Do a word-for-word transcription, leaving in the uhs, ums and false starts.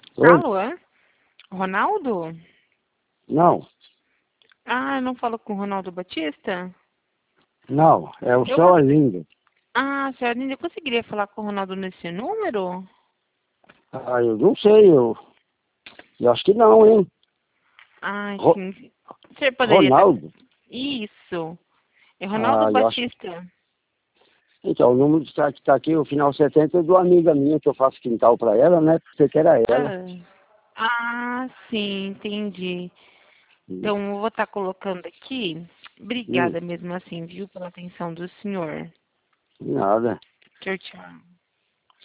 Oi? Alô? Ronaldo? Não, Ah, eu não falo com o Ronaldo Batista? não, é o Eu seu vou... Arlindo. Ah, senhora Nina, eu conseguiria falar com o Ronaldo nesse número? Ah, eu não sei, eu, eu acho que não, hein? Ah, Ro- sim. O senhor poderia estar... Ronaldo? Isso. É Ronaldo Ah, eu acho. Batista. Então, o número que está tá aqui, o final setenta, é de uma amiga minha que eu faço quintal para ela, né? Pensei que era ela. Ah, ah, sim, entendi. Hum, Então, eu vou estar colocando aqui. hum, Obrigada mesmo assim, viu, pela atenção do senhor. nada. Tchau, tchau.